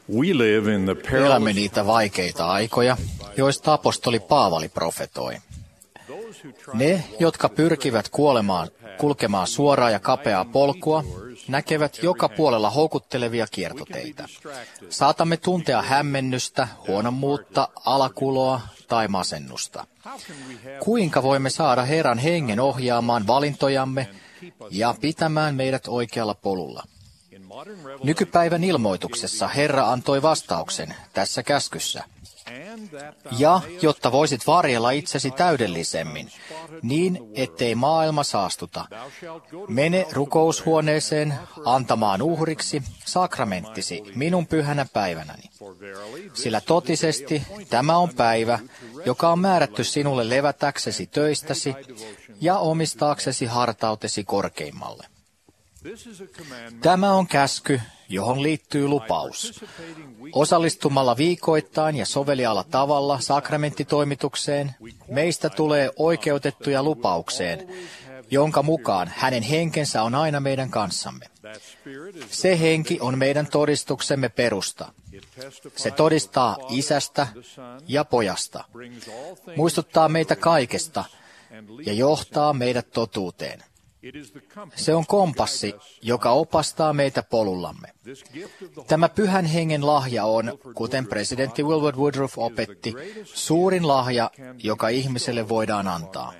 Elämme niitä vaikeita aikoja, joista apostoli Paavali profetoi. Ne, jotka pyrkivät kulkemaan suoraa ja kapeaa polkua, näkevät joka puolella houkuttelevia kiertoteitä. Saatamme tuntea hämmennystä, huonommuutta, alakuloa tai masennusta. Kuinka voimme saada Herran hengen ohjaamaan valintojamme ja pitämään meidät oikealla polulla? Nykypäivän ilmoituksessa Herra antoi vastauksen tässä käskyssä. Ja jotta voisit varjella itsesi täydellisemmin, niin ettei maailma saastuta, mene rukoushuoneeseen antamaan uhriksi sakramenttisi minun pyhänä päivänäni. Sillä totisesti tämä on päivä, joka on määrätty sinulle levätäksesi töistäsi ja omistaaksesi hartautesi korkeimmalle. Tämä on käsky, johon liittyy lupaus. Osallistumalla viikoittain ja soveliaalla tavalla sakramenttitoimitukseen, meistä tulee oikeutettuja lupaukseen, jonka mukaan hänen henkensä on aina meidän kanssamme. Se henki on meidän todistuksemme perusta. Se todistaa Isästä ja Pojasta, muistuttaa meitä kaikesta ja johtaa meidät totuuteen. Se on kompassi, joka opastaa meitä polullamme. Tämä pyhän hengen lahja on, kuten presidentti Wilbur Woodruff opetti, suurin lahja, joka ihmiselle voidaan antaa.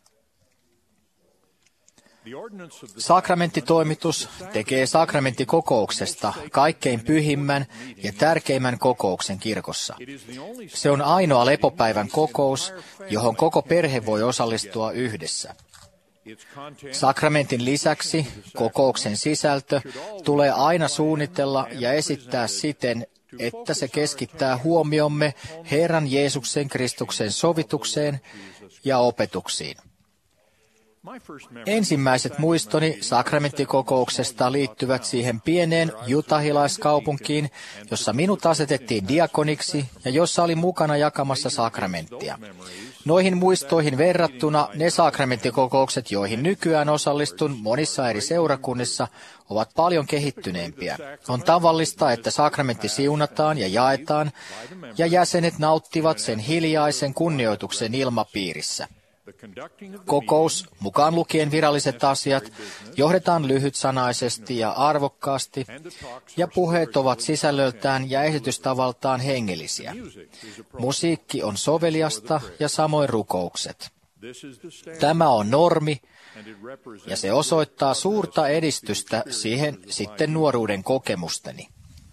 Sakramenttitoimitus tekee sakramenttikokouksesta kaikkein pyhimmän ja tärkeimmän kokouksen kirkossa. Se on ainoa lepopäivän kokous, johon koko perhe voi osallistua yhdessä. Sakramentin lisäksi kokouksen sisältö tulee aina suunnitella ja esittää siten, että se keskittää huomiomme Herran Jeesuksen Kristuksen sovitukseen ja opetuksiin. Ensimmäiset muistoni sakramenttikokouksesta liittyvät siihen pieneen jutahilaiskaupunkiin, jossa minut asetettiin diakoniksi ja jossa olin mukana jakamassa sakramenttia. Noihin muistoihin verrattuna ne sakramenttikokoukset, joihin nykyään osallistun monissa eri seurakunnissa, ovat paljon kehittyneempiä. On tavallista, että sakramentti siunataan ja jaetaan, ja jäsenet nauttivat sen hiljaisen kunnioituksen ilmapiirissä. Kokous, mukaan lukien viralliset asiat, johdetaan lyhytsanaisesti ja arvokkaasti, ja puheet ovat sisällöltään ja esitystavaltaan hengellisiä. Musiikki on soveliasta ja samoin rukoukset. Tämä on normi, ja se osoittaa suurta edistystä siihen sitten nuoruuden kokemusteni.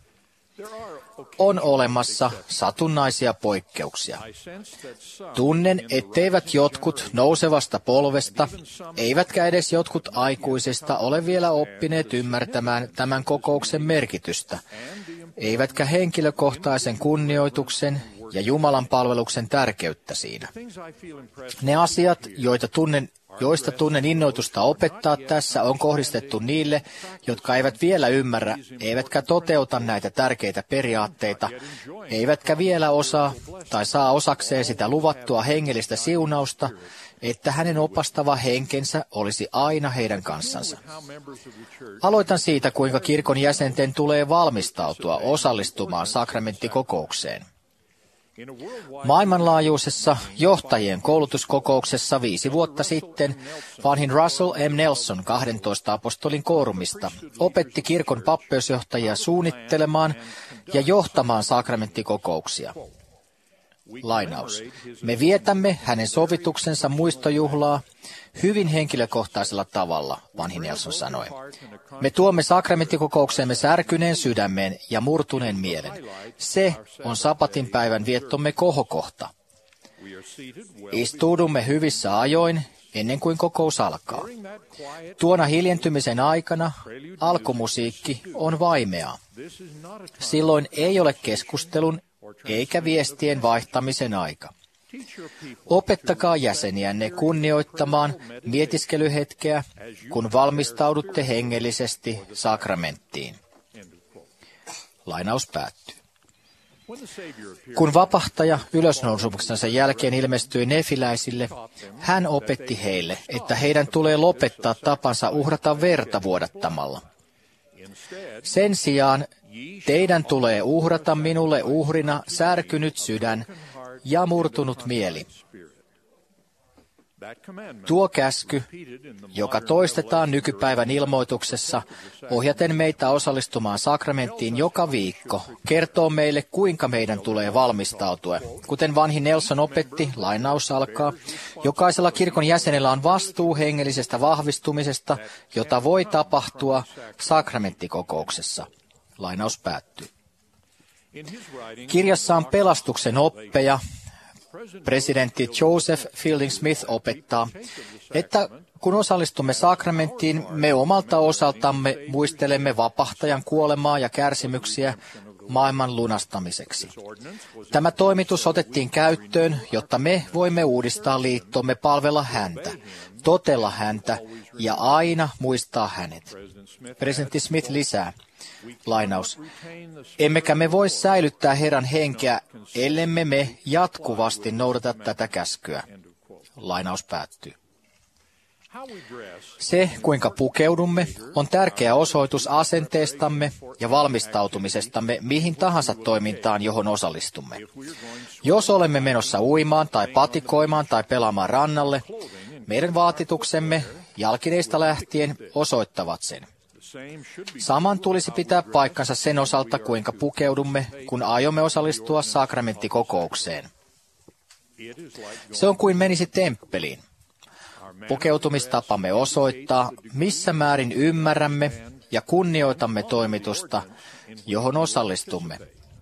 On olemassa satunnaisia poikkeuksia. Tunnen, etteivät jotkut nousevasta polvesta, eivätkä edes jotkut aikuisista ole vielä oppineet ymmärtämään tämän kokouksen merkitystä, eivätkä henkilökohtaisen kunnioituksen ja Jumalan palveluksen tärkeyttä siinä. Ne asiat, joista tunnen innoitusta opettaa tässä, on kohdistettu niille, jotka eivät vielä ymmärrä, eivätkä toteuta näitä tärkeitä periaatteita, eivätkä vielä osaa tai saa osakseen sitä luvattua hengellistä siunausta, että hänen opastava henkensä olisi aina heidän kanssansa. Aloitan siitä, kuinka kirkon jäsenten tulee valmistautua osallistumaan sakramenttikokoukseen. Maailmanlaajuisessa johtajien koulutuskokouksessa 5 vuotta sitten vanhin Russell M. Nelson 12 apostolin koorumista opetti kirkon pappeusjohtajia suunnittelemaan ja johtamaan sakramenttikokouksia. Lainaus. Me vietämme hänen sovituksensa muistojuhlaa hyvin henkilökohtaisella tavalla, vanhin Nelson sanoi. Me tuomme sakramenttikokoukseemme särkyneen sydämeen ja murtuneen mielen. Se on sapatin päivän viettomme kohokohta. Istuudumme hyvissä ajoin ennen kuin kokous alkaa. Tuona hiljentymisen aikana alkumusiikki on vaimeaa. Silloin ei ole keskustelun eikä viestien vaihtamisen aika. Opettakaa jäseniänne kunnioittamaan mietiskelyhetkeä, kun valmistaudutte hengellisesti sakramenttiin. Lainaus päättyy. Kun vapahtaja ylösnousumuksensa jälkeen ilmestyi nefiläisille, hän opetti heille, että heidän tulee lopettaa tapansa uhrata verta vuodattamalla. Sen sijaan teidän tulee uhrata minulle uhrina särkynyt sydän ja murtunut mieli. Tuo käsky, joka toistetaan nykypäivän ilmoituksessa, ohjaten meitä osallistumaan sakramenttiin joka viikko, kertoo meille, kuinka meidän tulee valmistautua. Kuten vanhi Nelson opetti, lainaus alkaa, jokaisella kirkon jäsenellä on vastuu hengellisestä vahvistumisesta, jota voi tapahtua sakramentikokouksessa. Lainaus päättyy. Kirjassaan pelastuksen oppeja presidentti Joseph Fielding Smith opettaa, että kun osallistumme sakramenttiin, me omalta osaltamme muistelemme vapahtajan kuolemaa ja kärsimyksiä maailman lunastamiseksi. Tämä toimitus otettiin käyttöön, jotta me voimme uudistaa liittomme, palvella häntä, totella häntä ja aina muistaa hänet. Presidentti Smith lisää, lainaus, emmekä me voi säilyttää Herran henkeä, ellemme me jatkuvasti noudata tätä käskyä. Lainaus päättyy. Se, kuinka pukeudumme, on tärkeä osoitus asenteestamme ja valmistautumisestamme mihin tahansa toimintaan, johon osallistumme. Jos olemme menossa uimaan tai patikoimaan tai pelaamaan rannalle, meidän vaatituksemme jalkineista lähtien osoittavat sen. Saman tulisi pitää paikkansa sen osalta, kuinka pukeudumme, kun aiomme osallistua sakramenttikokoukseen. Se on kuin menisi temppeliin. Pukeutumistapamme osoittaa, missä määrin ymmärrämme ja kunnioitamme toimitusta, johon osallistumme.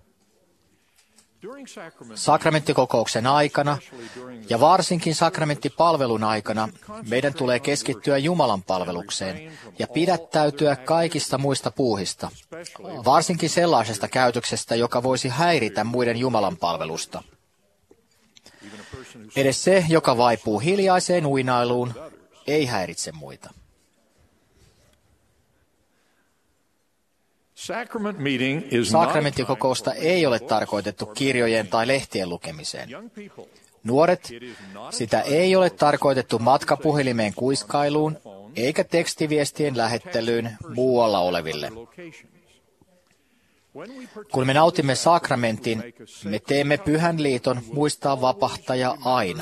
Sakramentikokouksen aikana ja varsinkin sakramenttipalvelun aikana meidän tulee keskittyä Jumalan palvelukseen ja pidättäytyä kaikista muista puuhista, varsinkin sellaisesta käytöksestä, joka voisi häiritä muiden Jumalan palvelusta. Edes se, joka vaipuu hiljaiseen uinailuun, ei häiritse muita. Sakramenttikokousta ei ole tarkoitettu kirjojen tai lehtien lukemiseen. Nuoret, sitä ei ole tarkoitettu matkapuhelimeen kuiskailuun eikä tekstiviestien lähettelyyn muualla oleville. Kun me nautimme sakramentin, me teemme pyhän liiton muistaa vapahtaja aina.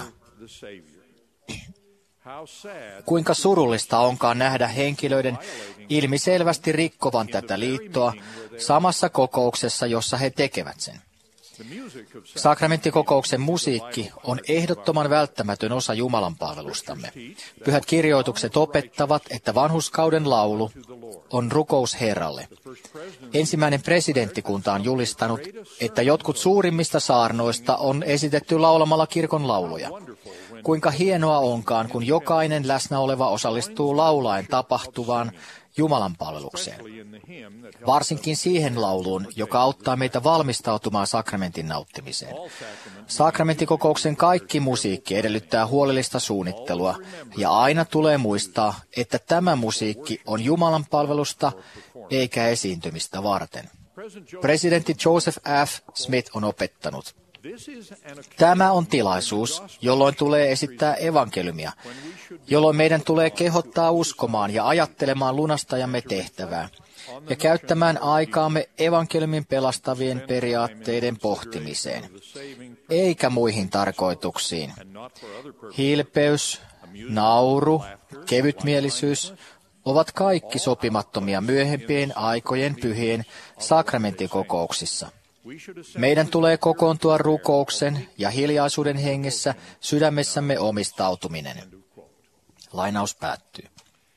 Kuinka surullista onkaan nähdä henkilöiden ilmiselvästi rikkovan tätä liittoa samassa kokouksessa, jossa he tekevät sen. Sakramenttikokouksen musiikki on ehdottoman välttämätön osa Jumalan palvelustamme. Pyhät kirjoitukset opettavat, että vanhurskauden laulu on rukous Herralle. Ensimmäinen presidenttikunta on julistanut, että jotkut suurimmista saarnoista on esitetty laulamalla kirkon lauluja. Kuinka hienoa onkaan, kun jokainen läsnä oleva osallistuu laulaen tapahtuvaan Jumalan palvelukseen. Varsinkin siihen lauluun, joka auttaa meitä valmistautumaan sakramentin nauttimiseen. Sakramenttikokouksen kaikki musiikki edellyttää huolellista suunnittelua, ja aina tulee muistaa, että tämä musiikki on Jumalan palvelusta eikä esiintymistä varten. Presidentti Joseph F. Smith on opettanut. Tämä on tilaisuus, jolloin tulee esittää evankeliumia, jolloin meidän tulee kehottaa uskomaan ja ajattelemaan lunastajamme tehtävää ja käyttämään aikaamme evankeliumin pelastavien periaatteiden pohtimiseen, eikä muihin tarkoituksiin. Hilpeys, nauru, kevytmielisyys ovat kaikki sopimattomia myöhempien aikojen pyhien sakramentikokouksissa. Meidän tulee kokoontua rukouksen ja hiljaisuuden hengessä sydämessämme omistautuminen. Lainaus päättyy.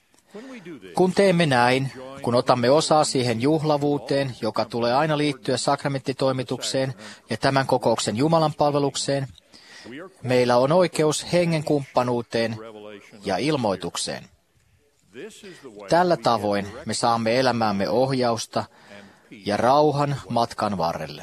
Kun teemme näin, kun otamme osaa siihen juhlavuuteen, joka tulee aina liittyä sakramenttitoimitukseen ja tämän kokouksen Jumalan palvelukseen, meillä on oikeus hengen kumppanuuteen ja ilmoitukseen. Tällä tavoin me saamme elämäämme ohjausta ja rauhan matkan varrelle.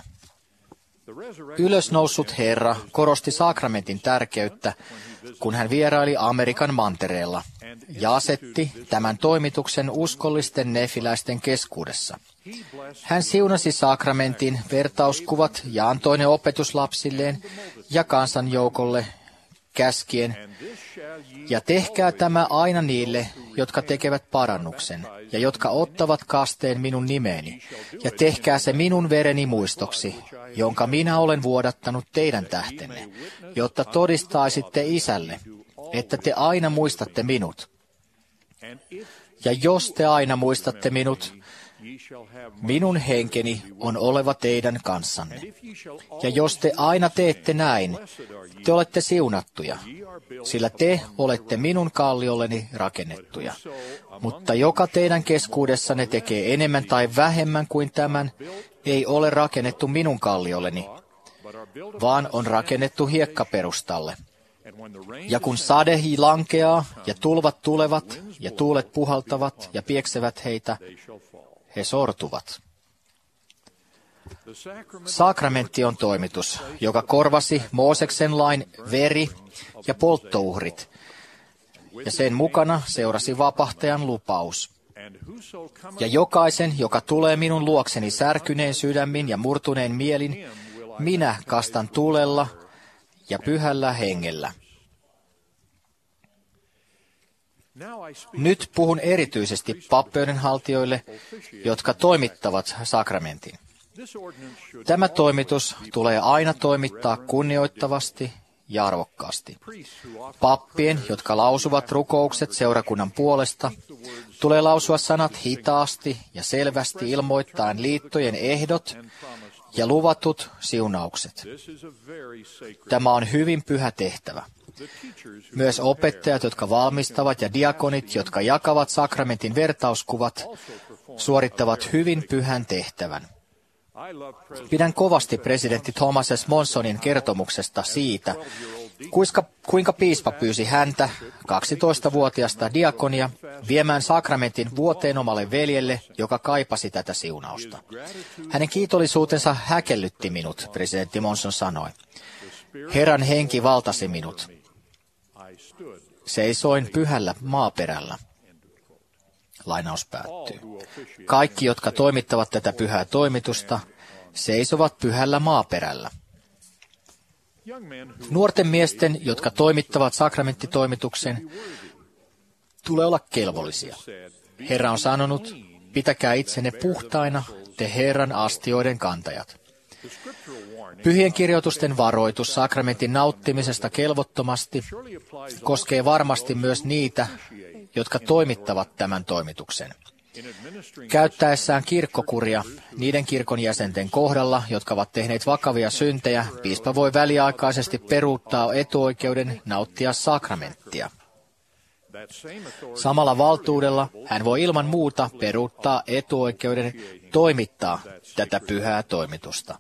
Ylösnoussut Herra korosti sakramentin tärkeyttä, kun hän vieraili Amerikan mantereella ja asetti tämän toimituksen uskollisten nefiläisten keskuudessa. Hän siunasi sakramentin vertauskuvat ja antoi ne opetuslapsilleen ja kansanjoukolle käskien, ja tehkää tämä aina niille, jotka tekevät parannuksen ja jotka ottavat kasteen minun nimeeni, ja tehkää se minun vereni muistoksi, jonka minä olen vuodattanut teidän tähtenne, jotta todistaisitte Isälle, että te aina muistatte minut. Ja jos te aina muistatte minut, minun henkeni on oleva teidän kanssanne. Ja jos te aina teette näin, te olette siunattuja, sillä te olette minun kalliolleni rakennettuja. Mutta joka teidän keskuudessanne tekee enemmän tai vähemmän kuin tämän, ei ole rakennettu minun kalliolleni, vaan on rakennettu hiekkaperustalle. Ja kun sade lankeaa, ja tulvat tulevat, ja tuulet puhaltavat, ja pieksevät heitä, he sortuvat. Sakramentti on toimitus, joka korvasi Mooseksen lain veri ja polttouhrit, ja sen mukana seurasi vapahtajan lupaus. Ja jokaisen, joka tulee minun luokseni särkyneen sydämin ja murtuneen mielin, minä kastan tulella ja pyhällä hengellä. Nyt puhun erityisesti pappeudenhaltijoille, jotka toimittavat sakramentin. Tämä toimitus tulee aina toimittaa kunnioittavasti ja arvokkaasti. Pappien, jotka lausuvat rukoukset seurakunnan puolesta, tulee lausua sanat hitaasti ja selvästi ilmoittaen liittojen ehdot ja luvatut siunaukset. Tämä on hyvin pyhä tehtävä. Myös opettajat, jotka valmistavat, ja diakonit, jotka jakavat sakramentin vertauskuvat, suorittavat hyvin pyhän tehtävän. Pidän kovasti presidentti Thomas S. Monsonin kertomuksesta siitä, kuinka piispa pyysi häntä, 12-vuotiasta diakonia, viemään sakramentin vuoteen omalle veljelle, joka kaipasi tätä siunausta. Hänen kiitollisuutensa häkellytti minut, presidentti Monson sanoi. Herran henki valtasi minut. Seisoin pyhällä maaperällä. Lainaus päättyy. Kaikki, jotka toimittavat tätä pyhää toimitusta, seisovat pyhällä maaperällä. Nuorten miesten, jotka toimittavat sakramenttitoimituksen, tulee olla kelvollisia. Herra on sanonut, pitäkää itsenne puhtaina, te Herran astioiden kantajat. Pyhien kirjoitusten varoitus sakramentin nauttimisesta kelvottomasti koskee varmasti myös niitä, jotka toimittavat tämän toimituksen. Käyttäessään kirkkokuria niiden kirkon jäsenten kohdalla, jotka ovat tehneet vakavia syntejä, piispa voi väliaikaisesti peruuttaa etuoikeuden nauttia sakramenttia. Samalla valtuudella hän voi ilman muuta peruuttaa etuoikeuden toimittaa tätä pyhää toimitusta.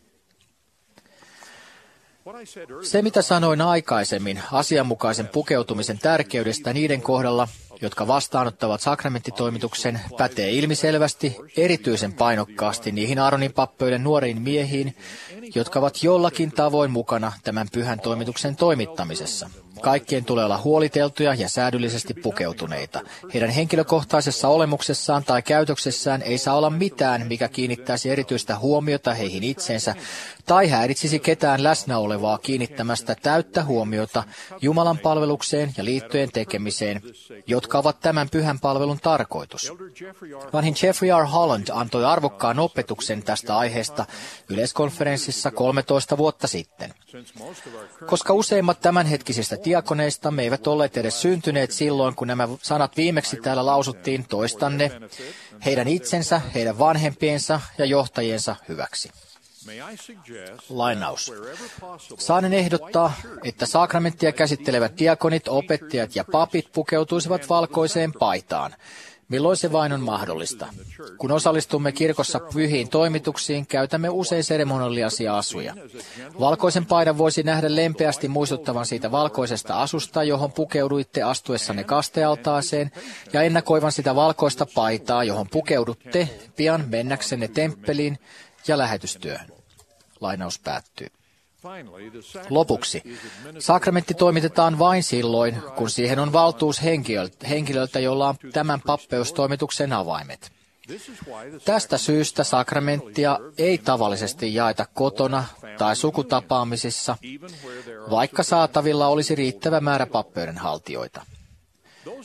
Se, mitä sanoin aikaisemmin asianmukaisen pukeutumisen tärkeydestä niiden kohdalla, jotka vastaanottavat sakramenttitoimituksen, pätee ilmiselvästi erityisen painokkaasti niihin Aaronin pappeuden nuoriin miehiin, jotka ovat jollakin tavoin mukana tämän pyhän toimituksen toimittamisessa. Kaikkien tulee olla huoliteltuja ja säädyllisesti pukeutuneita. Heidän henkilökohtaisessa olemuksessaan tai käytöksessään ei saa olla mitään, mikä kiinnittäisi erityistä huomiota heihin itseensä tai häiritsisi ketään läsnä olevaa kiinnittämästä täyttä huomiota Jumalan palvelukseen ja liittojen tekemiseen, jotka ovat tämän pyhän palvelun tarkoitus. Vanhin Jeffrey R. Holland antoi arvokkaan opetuksen tästä aiheesta yleiskonferenssissa 13 vuotta sitten. Koska useimmat tämänhetkisistä diakoneista me eivät olleet edes syntyneet silloin, kun nämä sanat viimeksi täällä lausuttiin, toistanne heidän itsensä, heidän vanhempiensa ja johtajiensa hyväksi. Lainaus. Saanen ehdottaa, että sakramenttia käsittelevät diakonit, opettajat ja papit pukeutuisivat valkoiseen paitaan, milloin se vain on mahdollista. Kun osallistumme kirkossa pyhiin toimituksiin, käytämme usein seremoniallisia asuja. Valkoisen paidan voisi nähdä lempeästi muistuttavan siitä valkoisesta asusta, johon pukeuduitte astuessanne kastealtaaseen, ja ennakoivan sitä valkoista paitaa, johon pukeudutte pian mennäksenne temppeliin ja lähetystyöhön. Lainaus päättyy. Lopuksi, sakramentti toimitetaan vain silloin, kun siihen on valtuus henkilöltä, jolla on tämän pappeustoimituksen avaimet. Tästä syystä sakramenttia ei tavallisesti jaeta kotona tai sukutapaamisissa, vaikka saatavilla olisi riittävä määrä pappeudenhaltijoita.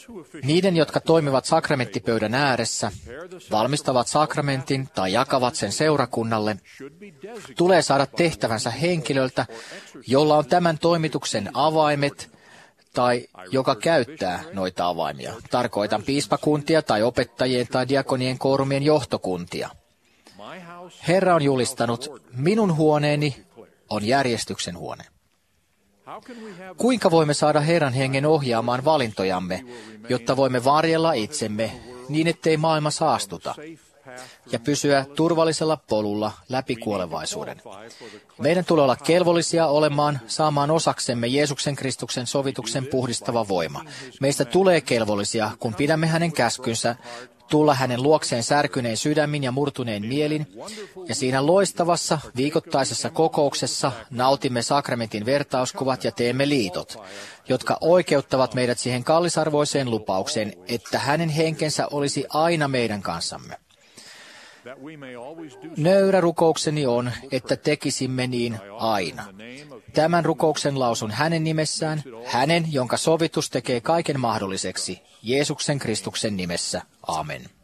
Niiden, jotka toimivat sakramenttipöydän ääressä, valmistavat sakramentin tai jakavat sen seurakunnalle, tulee saada tehtävänsä henkilöltä, jolla on tämän toimituksen avaimet tai joka käyttää noita avaimia. Tarkoitan piispakuntia tai opettajien tai diakonien koorumien johtokuntia. Herra on julistanut, minun huoneeni on järjestyksen huone. Kuinka voimme saada Herran hengen ohjaamaan valintojamme, jotta voimme varjella itsemme niin, ettei maailma saastuta ja pysyä turvallisella polulla läpi kuolevaisuuden? Meidän tulee olla kelvollisia saamaan osaksemme Jeesuksen Kristuksen sovituksen puhdistava voima. Meistä tulee kelvollisia, kun pidämme hänen käskynsä, tulla hänen luokseen särkyneen sydämin ja murtuneen mielin, ja siinä loistavassa viikoittaisessa kokouksessa nautimme sakramentin vertauskuvat ja teemme liitot, jotka oikeuttavat meidät siihen kallisarvoiseen lupaukseen, että hänen henkensä olisi aina meidän kanssamme. Nöyrä rukoukseni on, että tekisimme niin aina. Tämän rukouksen lausun hänen nimessään, hänen, jonka sovitus tekee kaiken mahdolliseksi, Jeesuksen Kristuksen nimessä. Amen.